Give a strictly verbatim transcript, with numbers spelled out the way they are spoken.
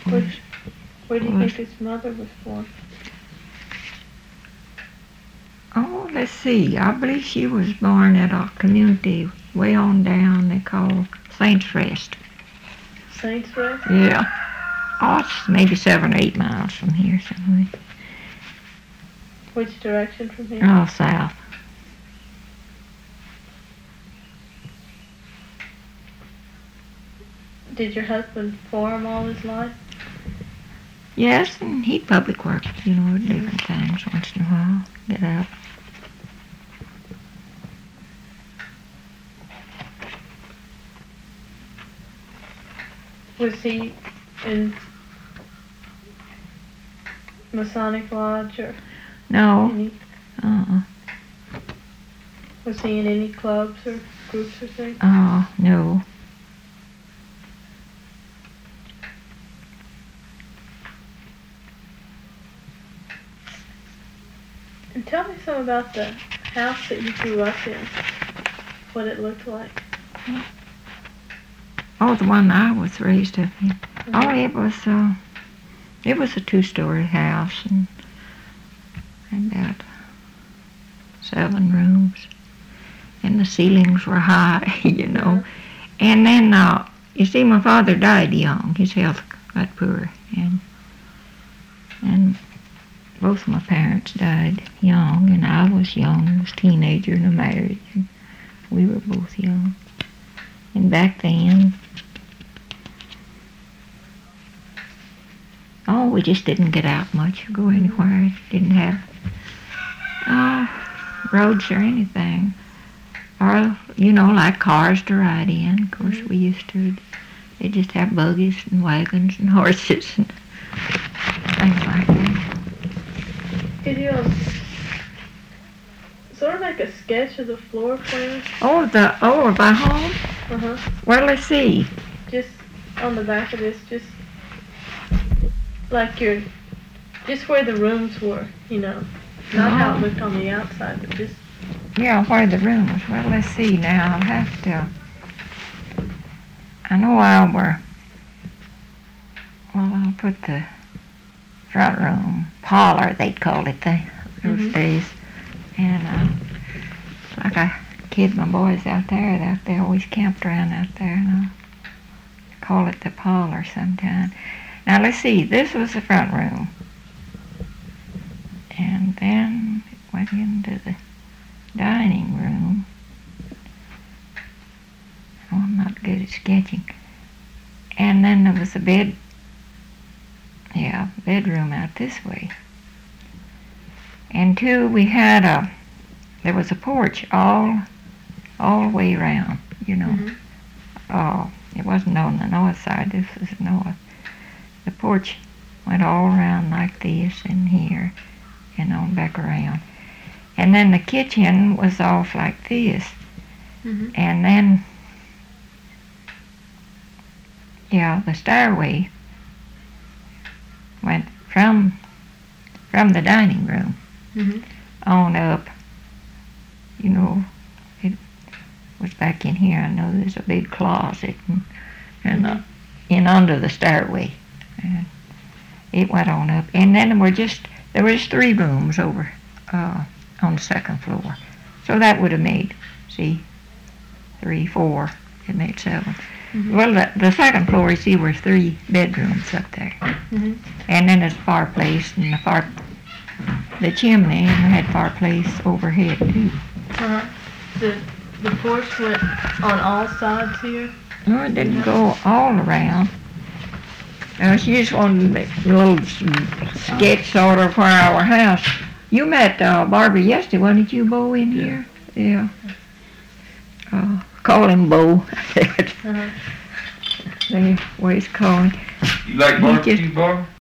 Where, was, where do you was, think his mother was born? oh, let's see. I believe she was born at a community way on down they call Saints Rest. Saints Rest? Yeah. Oh, it's maybe seven or eight miles from here somewhere. Which direction from here? Oh, south. Did your husband farm all his life? Yes, and he public works, you know, different things once in a while. Get out. Was he in Masonic Lodge or No. any, Uh-uh. was he in any clubs or groups or things? Oh, no. And tell me some about the house that you grew up in. What it looked like. Oh, the one I was raised up in. Mm-hmm. Oh, it was, uh, it was a two-story house and had about seven rooms. And the ceilings were high, you know. Mm-hmm. And then, uh, you see, my father died young. His health got poor. And, and both of my parents died young, and I was young. I was a teenager and I married. And we were both young. And back then, oh, we just didn't get out much or go anywhere. Didn't have uh, roads or anything. Or, you know, like cars to ride in. Of course, we used to, they just have buggies and wagons and horses and things like that. Could you um, sort of make a sketch of the floor plan? Oh, the, oh, of our home? Uh-huh. Well, let's see. Just on the back of this, just like your, just where the rooms were, you know. Not Oh. how it looked on the outside, but just, Yeah, where the room was. Well, let's see now. I'll have to, I know I were, well, I'll put the front room, parlor, they'd call it the, those Mhm. days. And, uh, like I kid my boys out there, that they always camped around out there, and I'll call it the parlor sometime. Now, let's see, this was the front room. And then it went into the dining room. Oh, I'm not good at sketching. And then there was a bed, yeah, bedroom out this way. And two, we had a, there was a porch all, all the way around, you know. Mhm. Oh, it wasn't on the north side, this was north. The porch went all around like this and here and on back around. And then the kitchen was off like this. Mhm. And then, yeah, the stairway went from from the dining room Mhm. on up. You know, it was back in here. I know there's a big closet and, and Mhm. uh, in under the stairway. And it went on up. And then there were just, there was three rooms over uh, on the second floor. So that would have made, see, three, four, it made seven. Mhm. Well, the, the second floor, you see, were three bedrooms up there. Mhm. And then there's a fireplace and the fire, the chimney, and we had fireplace overhead too. Uh-huh. The the porch went on all sides here. No, it didn't go all around. Uh, she just wanted to make a little s- sketch sort of where our house. You met uh, Barbara yesterday, wasn't it you, Bo, in here? Yeah. Uh, call him Bo. Uh-huh. They always call him. You like He barbecue, just- Barbara?